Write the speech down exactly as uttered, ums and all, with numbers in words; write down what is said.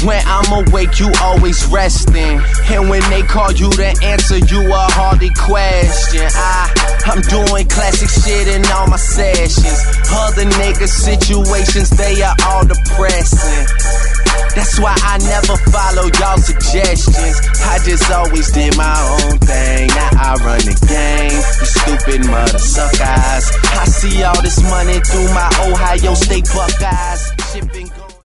When I'm awake, you always resting. And when they call you to answer, you a hardly question. I, I'm doing classic shit in all my sessions. Other niggas' situations, they are all depressing. That's why I never follow y'all suggestions. I just always did my own thing. Now I run the game. You stupid mother suckers. I see all this money through my Ohio State Buckeyes. Shipping